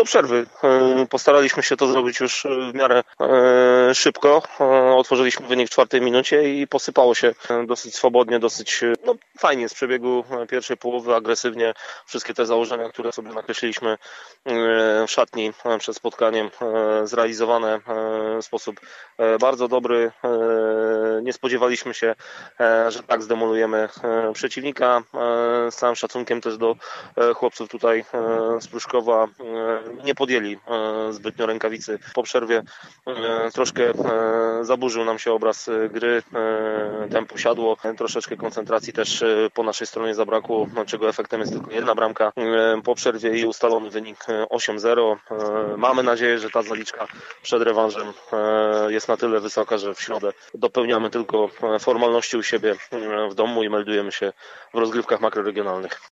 przerwy. Postaraliśmy się to zrobić już w miarę szybko. Otworzyliśmy wynik w 4 minucie i posypało się dosyć swobodnie, dosyć fajnie z przebiegu pierwszej połowy, agresywnie. Wszystkie te założenia, które sobie nakreśliliśmy w szatni przed spotkaniem, zrealizowane w sposób bardzo dobry. Nie spodziewaliśmy się, że tak zdemolujemy przeciwnika. Z całym szacunkiem też do chłopców tutaj z Pruszkowa, nie podjęli zbytnio rękawicy po przerwie. Troszkę zaburzył nam się obraz gry, tempo siadło, troszeczkę koncentracji też po naszej stronie zabrakło, czego efektem jest tylko 1 bramka po przerwie i ustalony wynik 8-0. Mamy nadzieję, że ta zaliczka przed rewanżem jest na tyle wysoka, że w środę dopełniamy tylko formalności u siebie w domu i meldujemy się w rozgrywkach makroregionalnych.